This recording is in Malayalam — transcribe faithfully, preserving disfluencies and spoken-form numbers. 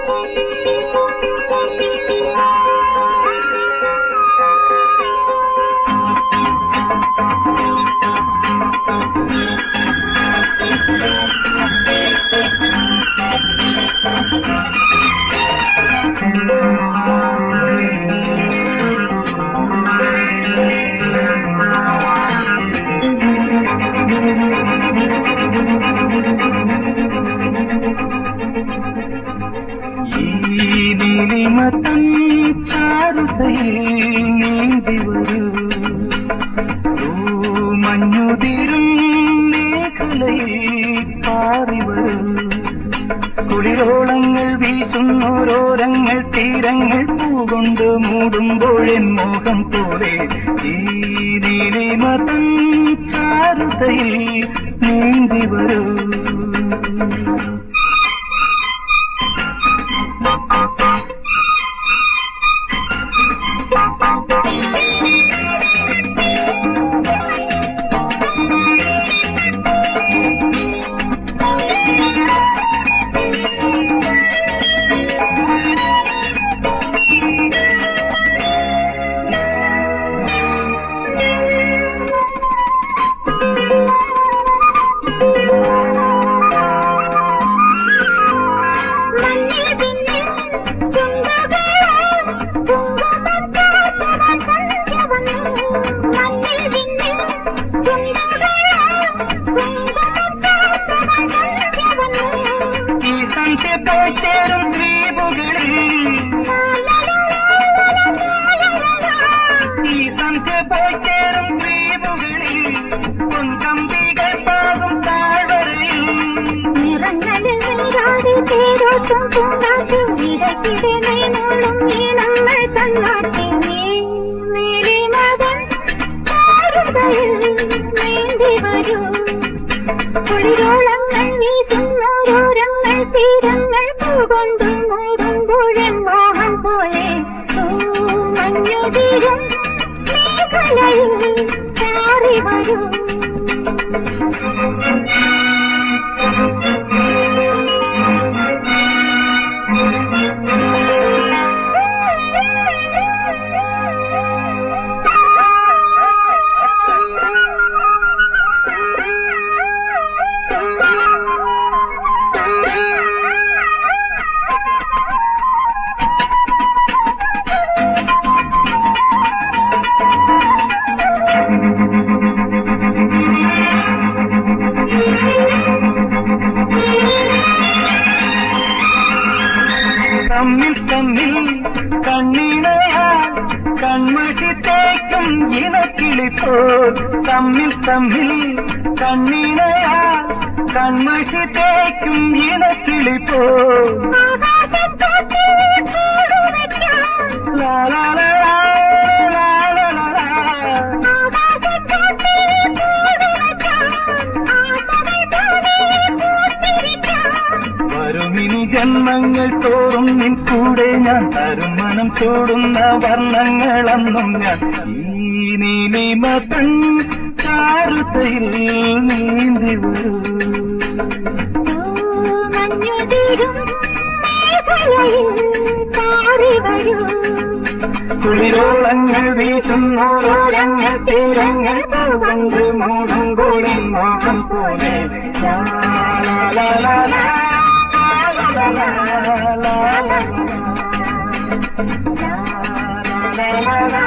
നീലിമതൻ ചാരുതയിൽ നീന്തി വരൂ, മഞ്ഞുതിരും മേഖലയിൽ പാറി വരൂ. കുളിരോളങ്ങൾ വീശുന്നോരോരങ്ങൾ തീരങ്ങൾ പൂകൊണ്ട് മൂടുമ്പോഴെൻ മോഹം പോലെ ഈ നീലിമതൻ ചാരുതയിൽ നീന്തി വരൂ. ചേരും ദ്വീപുകളിൽ ഈ സന്ധ്യ പോയി ചേരും ദ്വീപുകളിൽ പൊൻകമ്പികൾ പാകും താഴ്വരയിൽ നിറങ്ങളിൽ നീരാടി തേരോട്ടും പൂങ്കാറ്റും ഇടയ്ക്കിടെ നീനോളും ഈണങ്ങൾ തന്നാട്ടി നീലിമതൻ ചാരുതയിൽ നീന്തി വരൂ. കുളിരോളങ്ങൾ വീശുന്നോരോരങ്ങൾ തീരങ്ങൾ പൂകൊണ്ട് മൂടുമ്പോഴൻ മോഹം പോലെ മഞ്ഞുതിരും മേഖലയിൽ പാറി വരൂ. തമ്മിൽ തമ്മിൽ കണ്ണിണയാൽ കൺമഷി തേക്കും ഇനക്കിളിപ്പോൾ തമ്മിൽ തമ്മിൽ കണ്ണിണയാൽ കൺമഷി തേക്കും ഇനക്കിളിപ്പോൾ വരുമിനി ജന്മങ്ങൾ തോറും നിൻ കൂടെ ഞാൻ തരും മനം ചൂടുന്ന വർണ്ണങ്ങളെന്നും ഞാൻ ഈ നീലിമതൻ ചാരുതയിൽ നീന്തി വരൂ. കുളിരോളങ്ങൾ വീശുന്നോരോരങ്ങൾ തീരങ്ങൾ പൂകൊണ്ട് മൂടുമ്പോൾ മോഹം പോലെ la la la la la la la la la la la la la